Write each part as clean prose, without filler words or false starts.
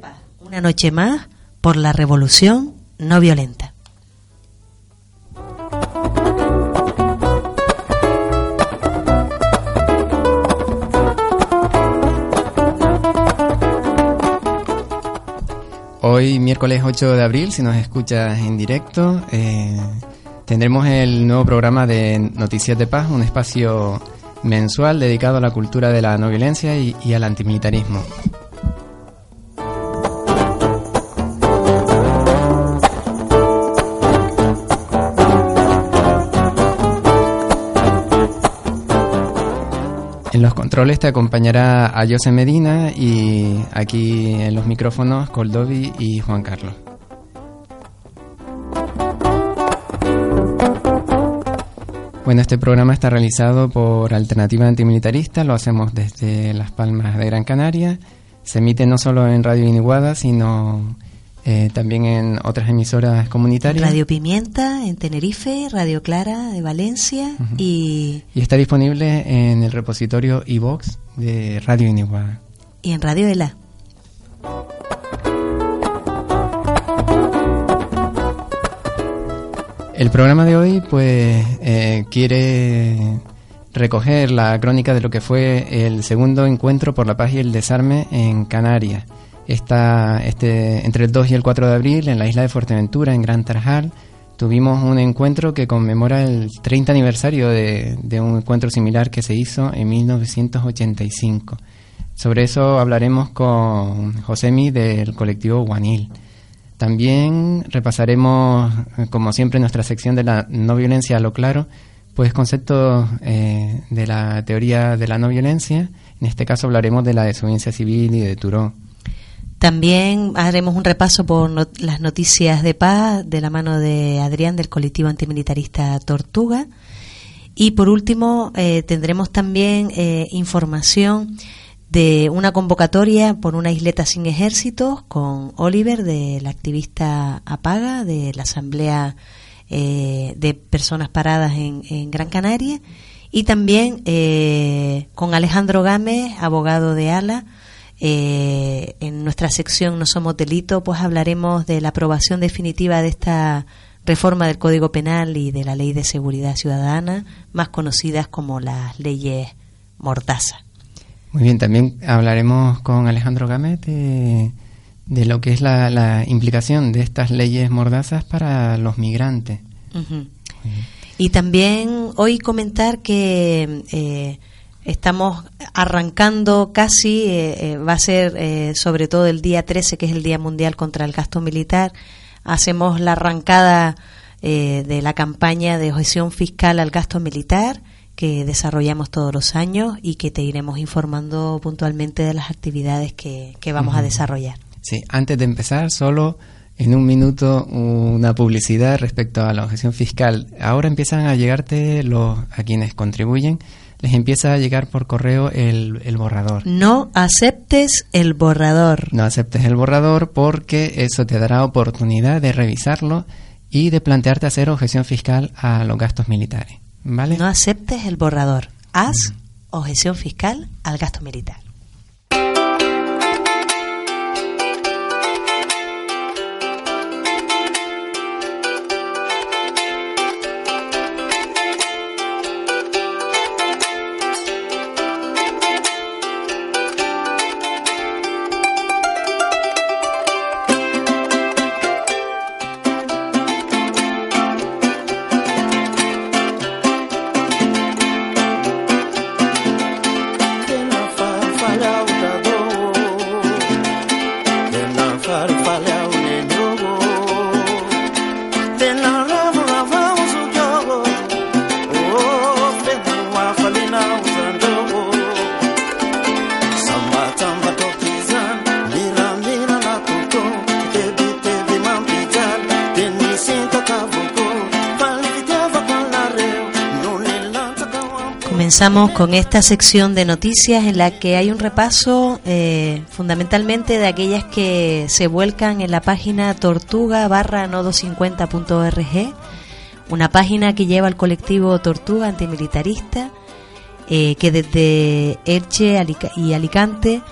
paz. Una noche más por la revolución no violenta. Hoy, miércoles 8 de abril, si nos escuchas en directo, tendremos el nuevo programa de Noticias de Paz, un espacio mensual dedicado a la cultura de la no violencia y al antimilitarismo. En los controles te acompañará a José Medina y aquí en los micrófonos Coldovi y Juan Carlos. Bueno, este programa está realizado por Alternativa Antimilitarista, lo hacemos desde Las Palmas de Gran Canaria. Se emite no solo en Radio Iniguada, sino también en otras emisoras comunitarias. Radio Pimienta en Tenerife, Radio Clara de Valencia y está disponible en el repositorio iVox de Radio Iniguada. Y en Radio ELA. El programa de hoy pues quiere recoger la crónica de lo que fue el segundo encuentro por la paz y el desarme en Canarias. Entre el 2 y el 4 de abril en la isla de Fuerteventura, en Gran Tarajal, tuvimos un encuentro que conmemora el 30 aniversario de un encuentro similar que se hizo en 1985. Sobre eso hablaremos con Josemi del colectivo Guanil. También repasaremos, como siempre, nuestra sección de la no violencia a lo claro, pues conceptos de la teoría de la no violencia. En este caso hablaremos de la desobediencia civil y de Thoreau. También haremos un repaso por las noticias de paz de la mano de Adrián del colectivo antimilitarista Tortuga. Y por último tendremos también información de una convocatoria por una isleta sin ejércitos con Oliver, de la activista APAGA, de la Asamblea de Personas Paradas en Gran Canaria, y también con Alejandro Gámez, abogado de ALA. En nuestra sección No Somos Delito, pues hablaremos de la aprobación definitiva de esta reforma del Código Penal y de la Ley de Seguridad Ciudadana, más conocidas como las leyes Mordaza. Muy bien, también hablaremos con Alejandro Gámez de lo que es la implicación de estas leyes mordazas para los migrantes. Y también hoy comentar que estamos arrancando casi, va a ser sobre todo el día 13, que es el Día Mundial contra el Gasto Militar. Hacemos la arrancada de la campaña de objeción fiscal al gasto militar que desarrollamos todos los años y que te iremos informando puntualmente de las actividades que vamos a desarrollar. Sí, antes de empezar, solo en un minuto una publicidad respecto a la objeción fiscal. Ahora empiezan a llegarte a quienes contribuyen, les empieza a llegar por correo el borrador. No aceptes el borrador. No aceptes el borrador porque eso te dará oportunidad de revisarlo y de plantearte hacer objeción fiscal a los gastos militares, ¿vale? No aceptes el borrador. Haz objeción fiscal al gasto militar. Comenzamos con esta sección de noticias en la que hay un repaso fundamentalmente de aquellas que se vuelcan en la página tortuga/nodo50.org, una página que lleva el colectivo Tortuga Antimilitarista, que desde Elche y Alicante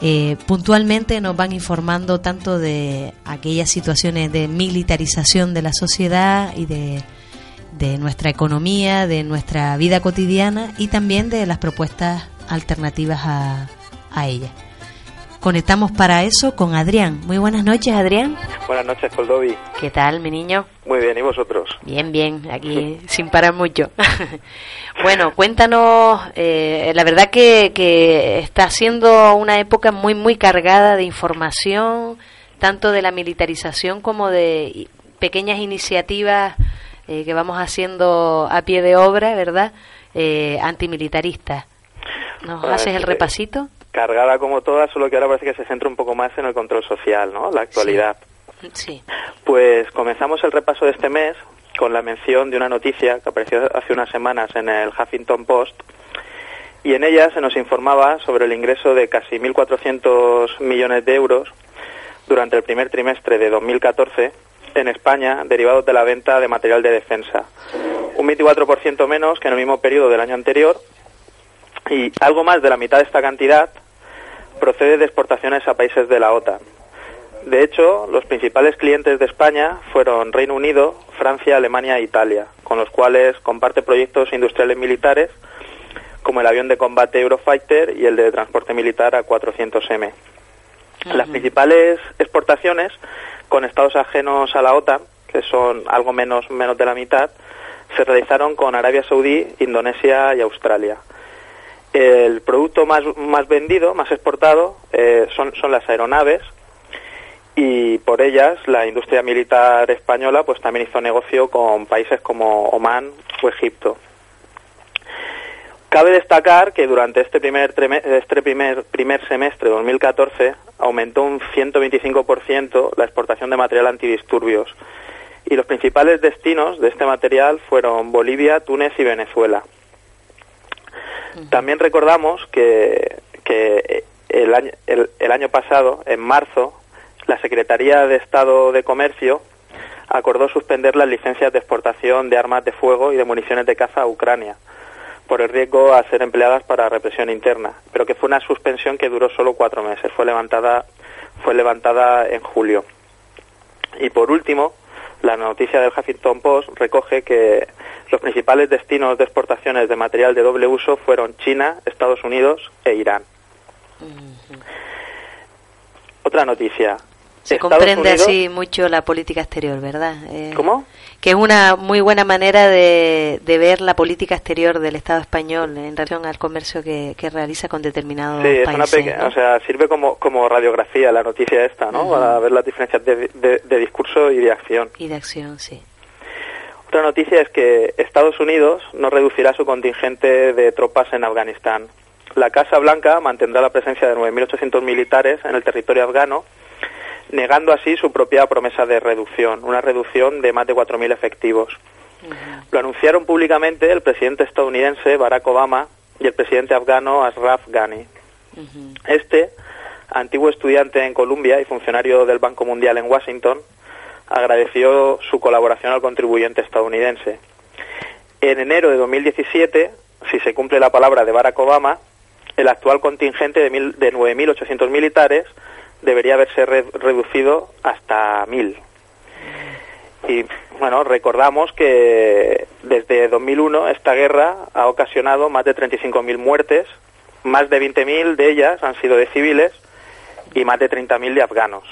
puntualmente nos van informando tanto de aquellas situaciones de militarización de la sociedad y de nuestra economía, de nuestra vida cotidiana y también de las propuestas alternativas a ella. Conectamos para eso con Adrián. Muy buenas noches, Adrián. Buenas noches, Coldovi. ¿Qué tal, mi niño? Muy bien, ¿y vosotros? Bien, bien, aquí sin parar mucho. Bueno, cuéntanos, la verdad que está siendo una época muy, muy cargada de información, tanto de la militarización como de pequeñas iniciativas que vamos haciendo a pie de obra, ¿verdad? Antimilitaristas. ¿Nos haces el repasito? Cargada como todas, solo que ahora parece que se centra un poco más en el control social, ¿no? La actualidad. Sí. Pues comenzamos el repaso de este mes con la mención de una noticia que apareció hace unas semanas en el Huffington Post, y en ella se nos informaba sobre el ingreso de casi 1.400 millones de euros durante el primer trimestre de 2014 en España, derivados de la venta de material de defensa. Un 24% menos que en el mismo periodo del año anterior, y algo más de la mitad de esta cantidad procede de exportaciones a países de la OTAN. De hecho, los principales clientes de España fueron Reino Unido, Francia, Alemania e Italia, con los cuales comparte proyectos industriales militares como el avión de combate Eurofighter y el de transporte militar A400M. Uh-huh. Las principales exportaciones con estados ajenos a la OTAN, que son algo menos de la mitad, se realizaron con Arabia Saudí, Indonesia y Australia. El producto más vendido, más exportado, son las aeronaves, y por ellas la industria militar española pues también hizo negocio con países como Omán o Egipto. Cabe destacar que durante este primer semestre de 2014 aumentó un 125% la exportación de material antidisturbios, y los principales destinos de este material fueron Bolivia, Túnez y Venezuela. También recordamos que el año pasado, en marzo, la Secretaría de Estado de Comercio acordó suspender las licencias de exportación de armas de fuego y de municiones de caza a Ucrania, por el riesgo a ser empleadas para represión interna, pero que fue una suspensión que duró solo 4 meses, fue levantada en julio. Y por último, la noticia del Huffington Post recoge que los principales destinos de exportaciones de material de doble uso fueron China, Estados Unidos e Irán. Uh-huh. Otra noticia. Se comprende así mucho la política exterior, ¿verdad? ¿Cómo? Que es una muy buena manera de ver la política exterior del Estado español en relación al comercio que realiza con determinados países. Sí, es una pequeña, ¿no? O sea, sirve como radiografía la noticia esta, ¿no? Uh-huh. Para ver las diferencias de discurso y de acción. Y de acción, sí. Otra noticia es que Estados Unidos no reducirá su contingente de tropas en Afganistán. La Casa Blanca mantendrá la presencia de 9.800 militares en el territorio afgano, negando así su propia promesa de reducción, una reducción de más de 4.000 efectivos. Uh-huh. Lo anunciaron públicamente el presidente estadounidense Barack Obama y el presidente afgano Ashraf Ghani. Uh-huh. Este, antiguo estudiante en Columbia y funcionario del Banco Mundial en Washington, agradeció su colaboración al contribuyente estadounidense. En enero de 2017, si se cumple la palabra de Barack Obama, el actual contingente de 9.800 militares debería haberse reducido hasta 1.000. Y bueno, recordamos que desde 2001 esta guerra ha ocasionado más de 35.000 muertes, más de 20.000 de ellas han sido de civiles y más de 30.000 de afganos.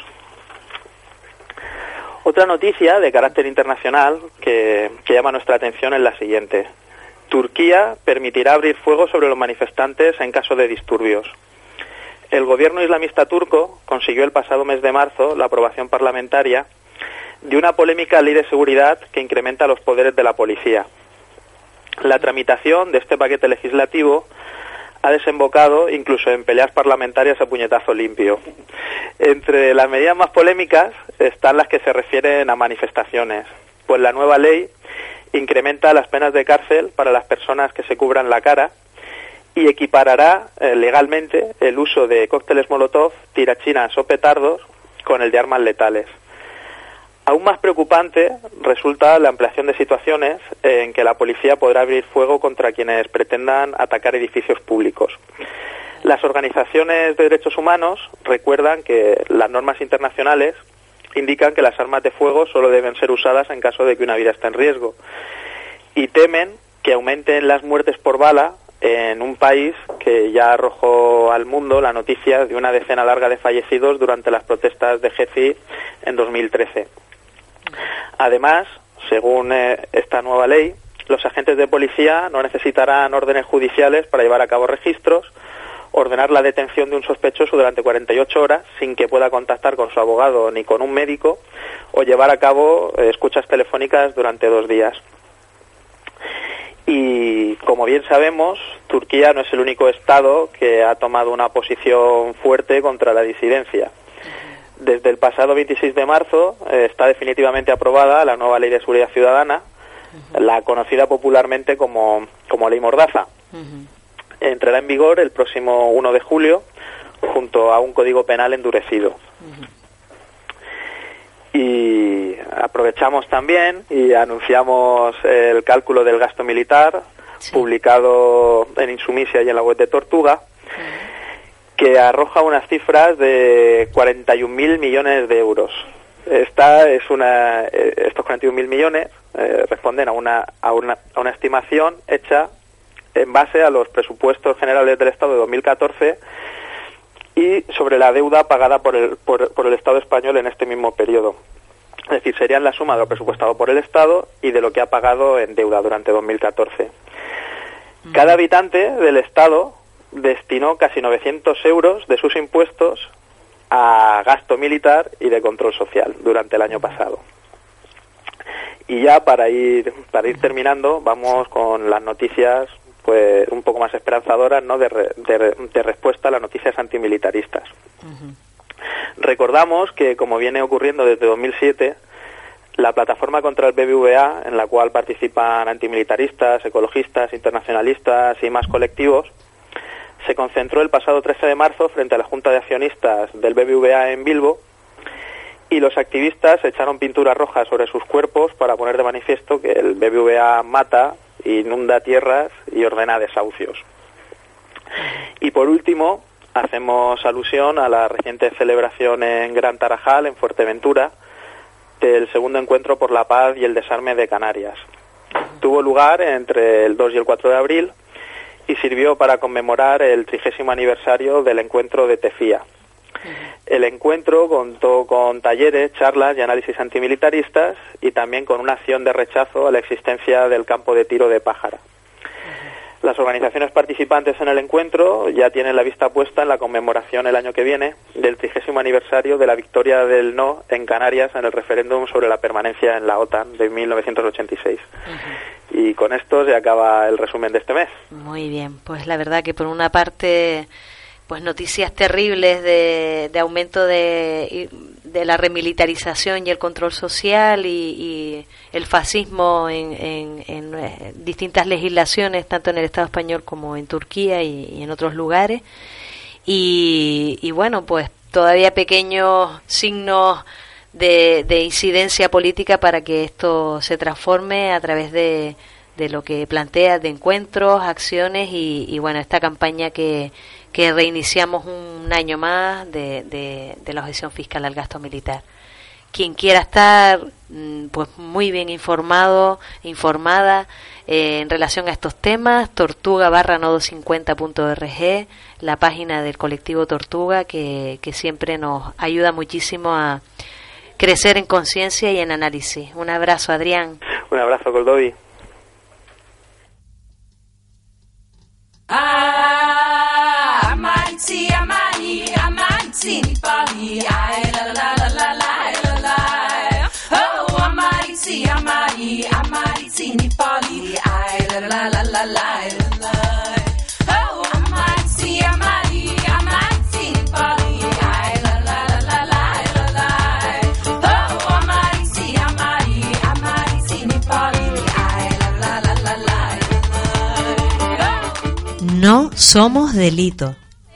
Otra noticia de carácter internacional que llama nuestra atención es la siguiente. Turquía permitirá abrir fuego sobre los manifestantes en caso de disturbios. El gobierno islamista turco consiguió el pasado mes de marzo la aprobación parlamentaria de una polémica ley de seguridad que incrementa los poderes de la policía. La tramitación de este paquete legislativo ha desembocado incluso en peleas parlamentarias a puñetazo limpio. Entre las medidas más polémicas están las que se refieren a manifestaciones, pues la nueva ley incrementa las penas de cárcel para las personas que se cubran la cara y equiparará legalmente el uso de cócteles molotov, tirachinas o petardos con el de armas letales. Aún más preocupante resulta la ampliación de situaciones en que la policía podrá abrir fuego contra quienes pretendan atacar edificios públicos. Las organizaciones de derechos humanos recuerdan que las normas internacionales indican que las armas de fuego solo deben ser usadas en caso de que una vida esté en riesgo, y temen que aumenten las muertes por bala en un país que ya arrojó al mundo la noticia de una decena larga de fallecidos durante las protestas de Gezi en 2013. Además, según esta nueva ley, los agentes de policía no necesitarán órdenes judiciales para llevar a cabo registros, ordenar la detención de un sospechoso durante 48 horas sin que pueda contactar con su abogado ni con un médico, o llevar a cabo escuchas telefónicas durante 2 días. Y como bien sabemos, Turquía no es el único Estado que ha tomado una posición fuerte contra la disidencia. Desde el pasado 26 de marzo está definitivamente aprobada la nueva Ley de Seguridad Ciudadana, la conocida popularmente como Ley Mordaza. Entrará en vigor el próximo 1 de julio, junto a un código penal endurecido. Y aprovechamos también y anunciamos el cálculo del gasto militar, publicado en Insumisia y en la web de Tortuga, que arroja unas cifras de 41.000 millones de euros. Estos 41.000 millones responden a una estimación hecha en base a los presupuestos generales del Estado de 2014 y sobre la deuda pagada por el Estado español en este mismo periodo. Es decir, serían la suma de lo presupuestado por el Estado y de lo que ha pagado en deuda durante 2014. Cada habitante del Estado destinó casi 900 euros de sus impuestos a gasto militar y de control social durante el año pasado. Y ya para ir terminando, vamos con las noticias pues un poco más esperanzadoras, ¿no?, de respuesta a las noticias antimilitaristas. Recordamos que, como viene ocurriendo desde 2007, la plataforma contra el BBVA, en la cual participan antimilitaristas, ecologistas, internacionalistas y más colectivos, se concentró el pasado 13 de marzo frente a la Junta de Accionistas del BBVA en Bilbo, y los activistas echaron pintura roja sobre sus cuerpos para poner de manifiesto que el BBVA mata, inunda tierras y ordena desahucios. Y por último, hacemos alusión a la reciente celebración en Gran Tarajal, en Fuerteventura, del segundo encuentro por la paz y el desarme de Canarias. Tuvo lugar entre el 2 y el 4 de abril y sirvió para conmemorar el 30º aniversario del encuentro de Tefía. El encuentro contó con talleres, charlas y análisis antimilitaristas, y también con una acción de rechazo a la existencia del campo de tiro de Pájara. Las organizaciones participantes en el encuentro ya tienen la vista puesta en la conmemoración el año que viene del 30º aniversario de la victoria del no en Canarias en el referéndum sobre la permanencia en la OTAN de 1986. Y con esto se acaba el resumen de este mes. Muy bien, pues la verdad que por una parte, pues noticias terribles de aumento de la remilitarización y el control social y el fascismo en distintas legislaciones, tanto en el Estado español como en Turquía y en otros lugares. Y bueno, pues todavía pequeños signos de incidencia política para que esto se transforme a través de lo que plantea, de encuentros, acciones y bueno, esta campaña que reiniciamos un año más de la objeción fiscal al gasto militar. Quien quiera estar pues muy bien informada en relación a estos temas, tortuga/nodo50.org, la página del colectivo Tortuga, que siempre nos ayuda muchísimo a crecer en conciencia y en análisis. Un abrazo, Adrián. Un abrazo, Goldovi. No somos delito.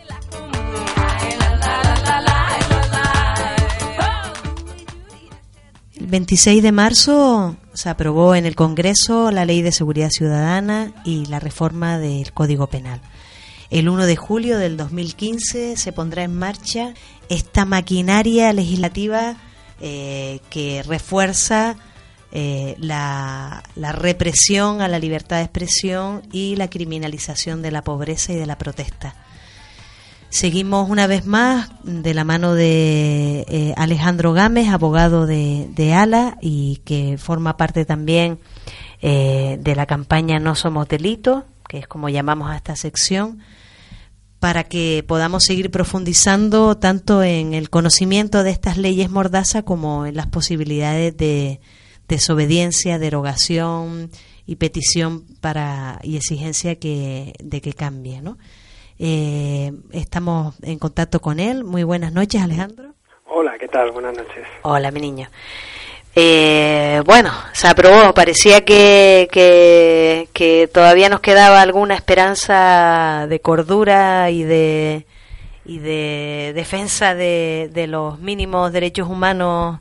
El 26 de marzo se aprobó en el Congreso la Ley de Seguridad Ciudadana y la reforma del Código Penal. El 1 de julio del 2015 se pondrá en marcha esta maquinaria legislativa que refuerza la represión a la libertad de expresión y la criminalización de la pobreza y de la protesta. Seguimos una vez más de la mano de Alejandro Gámez, abogado de ALA y que forma parte también de la campaña No Somos Delito, que es como llamamos a esta sección, para que podamos seguir profundizando tanto en el conocimiento de estas leyes mordaza como en las posibilidades de desobediencia, derogación y petición y exigencia de que cambie, ¿no? Estamos en contacto con él. Muy buenas noches, Alejandro. Hola, ¿qué tal? Buenas noches. Hola, mi niño. Bueno, se aprobó. Parecía que todavía nos quedaba alguna esperanza de cordura y de defensa de los mínimos derechos humanos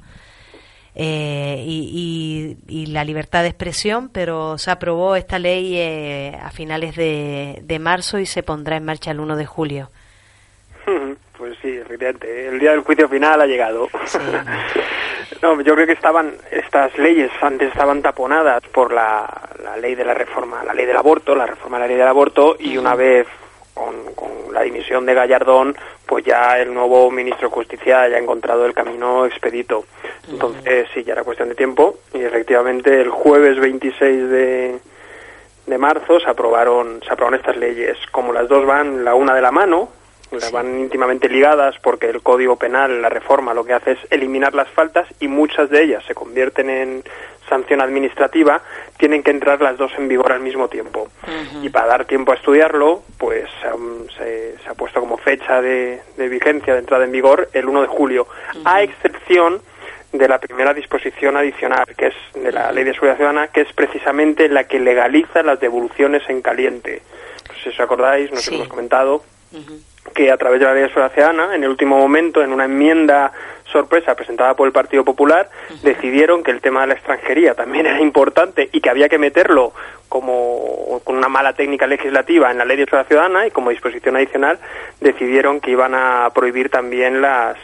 y la libertad de expresión, pero se aprobó esta ley a finales de marzo y se pondrá en marcha el 1 de julio. Pues sí, efectivamente, el día del juicio final ha llegado. Sí. No, yo creo que estas leyes antes estaban taponadas por la ley de la reforma, la ley del aborto, la reforma de la ley del aborto, y una vez con la dimisión de Gallardón, pues ya el nuevo ministro de Justicia ya ha encontrado el camino expedito. Entonces, sí, ya era cuestión de tiempo, y efectivamente el jueves 26 de marzo se aprobaron estas leyes. Como las dos van la una de la mano, van íntimamente ligadas, porque el Código Penal, la reforma, lo que hace es eliminar las faltas y muchas de ellas se convierten en sanción administrativa, tienen que entrar las dos en vigor al mismo tiempo. Y para dar tiempo a estudiarlo, pues se ha puesto como fecha de vigencia de entrada en vigor el 1 de julio, a excepción de la primera disposición adicional, que es de la Ley de Seguridad Ciudadana, que es precisamente la que legaliza las devoluciones en caliente. No sé si os acordáis, nos hemos comentado que a través de la Ley de Seguridad Ciudadana, en el último momento, en una enmienda sorpresa presentada por el Partido Popular, decidieron que el tema de la extranjería también era importante y que había que meterlo como con una mala técnica legislativa en la Ley de Seguridad Ciudadana, y como disposición adicional decidieron que iban a prohibir también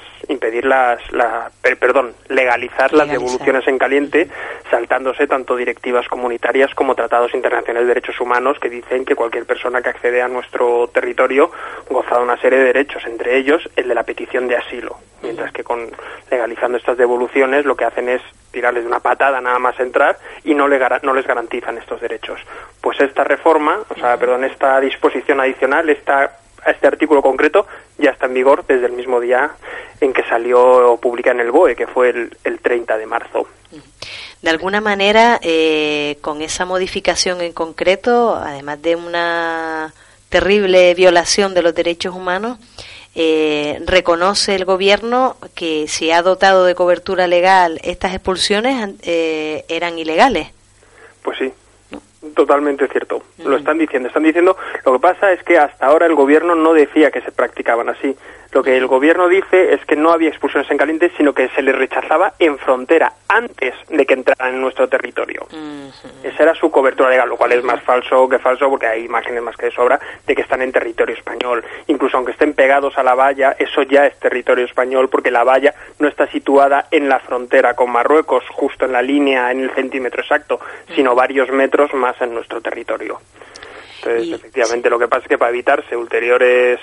legalizar las devoluciones en caliente, saltándose tanto directivas comunitarias como tratados internacionales de derechos humanos que dicen que cualquier persona que accede a nuestro territorio goza de una serie de derechos, entre ellos el de la petición de asilo, mientras que legalizando estas devoluciones lo que hacen es tirarles de una patada nada más entrar y no les garantizan estos derechos. Pues esta esta disposición adicional, este artículo concreto ya está en vigor desde el mismo día en que salió pública en el BOE, que fue el 30 de marzo. De alguna manera, con esa modificación en concreto, además de una terrible violación de los derechos humanos, reconoce el gobierno que si ha dotado de cobertura legal estas expulsiones eran ilegales. Pues sí. Totalmente cierto, lo están diciendo. Lo que pasa es que hasta ahora el gobierno no decía que se practicaban así. Lo que el gobierno dice es que no había expulsiones en caliente, sino que se les rechazaba en frontera, antes de que entraran en nuestro territorio. Esa era su cobertura legal, lo cual es más falso que falso, porque hay imágenes más que de sobra de que están en territorio español. Incluso aunque estén pegados a la valla, eso ya es territorio español, porque la valla no está situada en la frontera con Marruecos, justo en la línea, en el centímetro exacto, sino varios metros más en nuestro territorio. Entonces, efectivamente, lo que pasa es que para evitarse ulteriores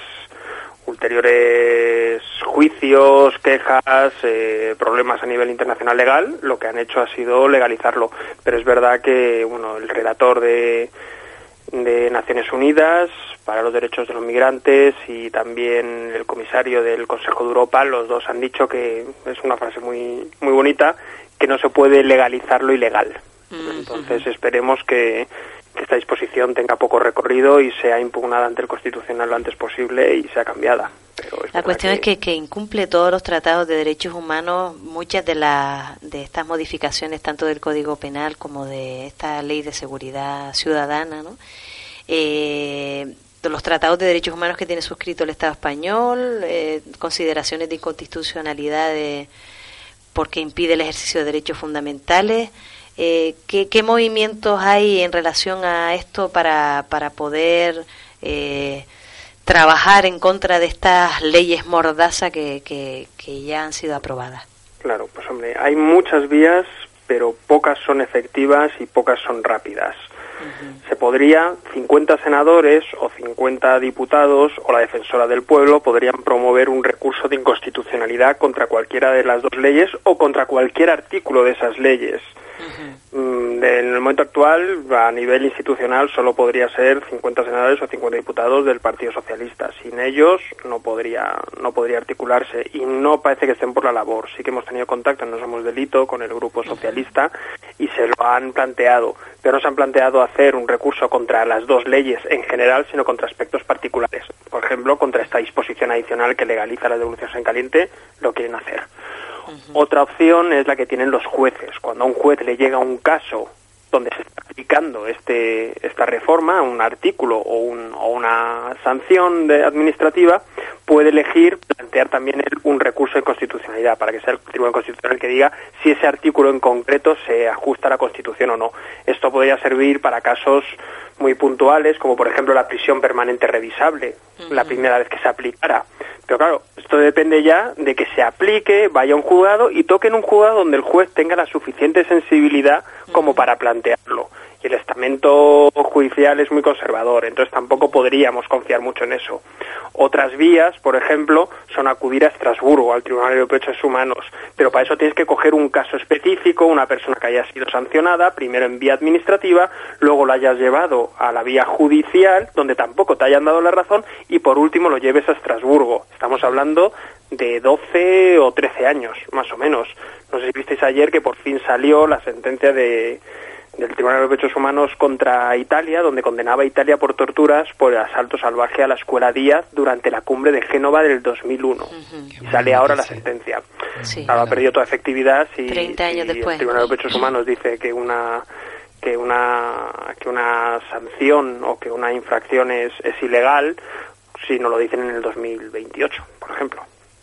juicios, quejas, problemas a nivel internacional legal, lo que han hecho ha sido legalizarlo. Pero es verdad que el relator de Naciones Unidas para los derechos de los migrantes y también el comisario del Consejo de Europa, los dos han dicho que es una frase muy muy bonita, que no se puede legalizar lo ilegal. Entonces esperemos que esta disposición tenga poco recorrido y sea impugnada ante el Constitucional lo antes posible y sea cambiada. Pero la cuestión es que incumple todos los tratados de derechos humanos, muchas de estas modificaciones, tanto del Código Penal como de esta Ley de Seguridad Ciudadana, ¿no? Los tratados de derechos humanos que tiene suscrito el Estado español, consideraciones de inconstitucionalidad porque impide el ejercicio de derechos fundamentales. ¿Qué movimientos hay en relación a esto para poder trabajar en contra de estas leyes mordaza que ya han sido aprobadas. Claro, pues hombre, hay muchas vías, pero pocas son efectivas y pocas son rápidas. Se podría, 50 senadores o 50 diputados o la defensora del pueblo podrían promover un recurso de inconstitucionalidad contra cualquiera de las dos leyes o contra cualquier artículo de esas leyes. En el momento actual, a nivel institucional, solo podría ser 50 senadores o 50 diputados del Partido Socialista. Sin ellos no podría articularse y no parece que estén por la labor. Sí que hemos tenido contacto en No Somos Delito con el Grupo Socialista y se lo han planteado, pero no se han planteado hacer un recurso contra las dos leyes en general, sino contra aspectos particulares. Por ejemplo, contra esta disposición adicional que legaliza las devoluciones en caliente, lo quieren hacer. Otra opción es la que tienen los jueces. Cuando a un juez le llega un caso donde se está aplicando esta reforma, un artículo o una sanción administrativa, puede elegir plantear también un recurso de constitucionalidad para que sea el Tribunal Constitucional el que diga si ese artículo en concreto se ajusta a la Constitución o no. Esto podría servir para casos muy puntuales, como por ejemplo la prisión permanente revisable, la primera vez que se aplicara. Pero claro, esto depende ya de que se aplique, vaya a un juzgado y toque en un juzgado donde el juez tenga la suficiente sensibilidad como para plantearlo. Y el estamento judicial es muy conservador, entonces tampoco podríamos confiar mucho en eso. Otras vías, por ejemplo, son acudir a Estrasburgo, al Tribunal Europeo de Derechos Humanos, pero para eso tienes que coger un caso específico, una persona que haya sido sancionada, primero en vía administrativa, luego lo hayas llevado a la vía judicial, donde tampoco te hayan dado la razón, y por último lo lleves a Estrasburgo. Estamos hablando de 12 o 13 años, más o menos. No sé si visteis ayer que por fin salió la sentencia del Tribunal de Derechos Humanos contra Italia, donde condenaba a Italia por torturas por asalto salvaje a la Escuela Díaz durante la cumbre de Génova del 2001. Y sale ahora la sentencia. Sí. Claro, ha perdido toda efectividad y 30 años después. El Tribunal de Derechos Humanos dice que una sanción o que una infracción es ilegal si no lo dicen en el 2028, por ejemplo.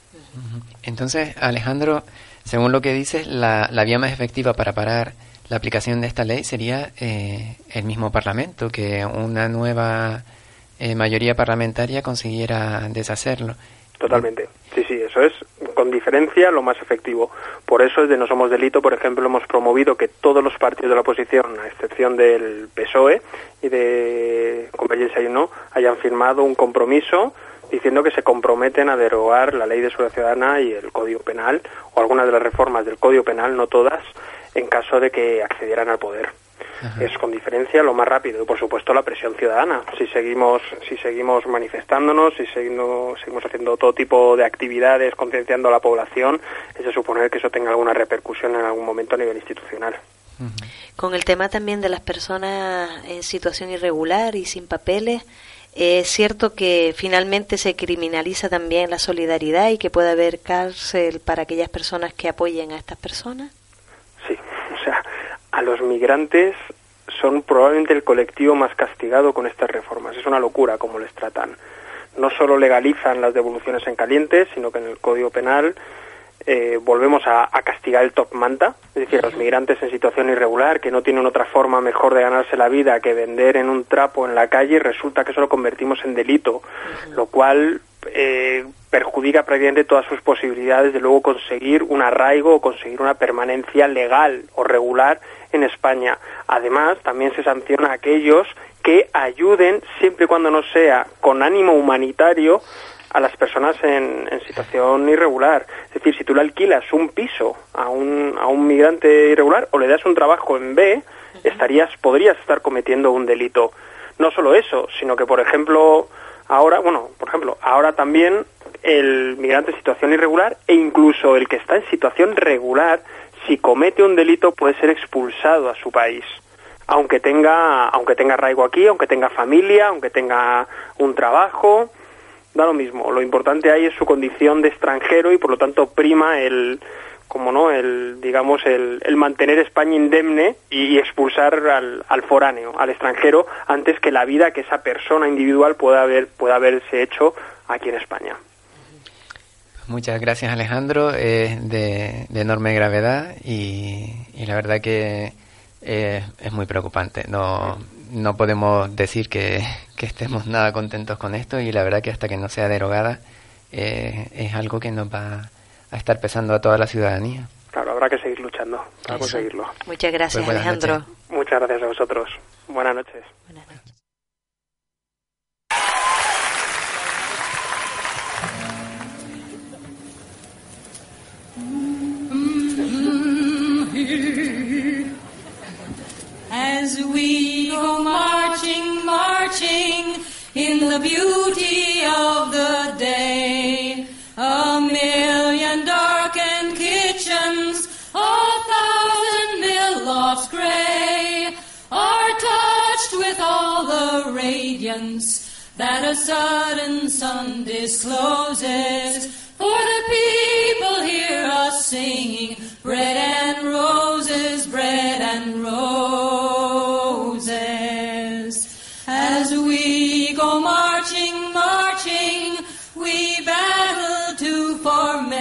Entonces, Alejandro, según lo que dices, la vía más efectiva para parar la aplicación de esta ley sería el mismo Parlamento, que una nueva mayoría parlamentaria consiguiera deshacerlo. Totalmente. Sí, eso es, con diferencia, lo más efectivo. Por eso, desde No Somos Delito, por ejemplo, hemos promovido que todos los partidos de la oposición, a excepción del PSOE y de Convergencia y Unió, hayan firmado un compromiso diciendo que se comprometen a derogar la Ley de Seguridad Ciudadana y el Código Penal, o algunas de las reformas del Código Penal, no todas, en caso de que accedieran al poder. Ajá. Es con diferencia lo más rápido y por supuesto la presión ciudadana. Si seguimos manifestándonos, si seguimos haciendo todo tipo de actividades concienciando a la población, es de suponer que eso tenga alguna repercusión en algún momento a nivel institucional. Con el tema también de las personas en situación irregular y sin papeles, ¿es cierto que finalmente se criminaliza también la solidaridad y que puede haber cárcel para aquellas personas que apoyen a estas personas? Sí, o sea, a los migrantes son probablemente el colectivo más castigado con estas reformas. Es una locura cómo les tratan. No solo legalizan las devoluciones en caliente, sino que en el Código Penal volvemos a castigar el top manta, es decir, a los migrantes en situación irregular que no tienen otra forma mejor de ganarse la vida que vender en un trapo en la calle, y resulta que eso lo convertimos en delito, lo cual perjudica prácticamente todas sus posibilidades de luego conseguir un arraigo o conseguir una permanencia legal o regular en España. Además, también se sanciona a aquellos que ayuden, siempre y cuando no sea con ánimo humanitario, a las personas en situación irregular. Es decir, si tú le alquilas un piso a un migrante irregular o le das un trabajo en B, podrías estar cometiendo un delito. No solo eso, sino que, por ejemplo, ahora también el migrante en situación irregular e incluso el que está en situación regular, si comete un delito, puede ser expulsado a su país. Aunque tenga arraigo aquí, aunque tenga familia, aunque tenga un trabajo, da lo mismo. Lo importante ahí es su condición de extranjero y por lo tanto prima el mantener España indemne y expulsar al foráneo, al extranjero, antes que la vida que esa persona individual pueda haberse hecho aquí en España. Muchas gracias, Alejandro. Es de enorme gravedad y la verdad que es muy preocupante. No podemos decir que que estemos nada contentos con esto, y la verdad que hasta que no sea derogada es algo que nos va a estar pesando a toda la ciudadanía. Claro, habrá que seguir luchando para conseguirlo. Muchas gracias, Pues Alejandro. noches. Muchas gracias a vosotros. Buenas noches. Buenas noches. As we go marching, marching in the beauty of the day, a million darkened kitchens, a thousand mill lofts gray, are touched with all the radiance that a sudden sun discloses. For the people hear us singing, bread and roses, bread and roses. As we go marching, marching, we battle to form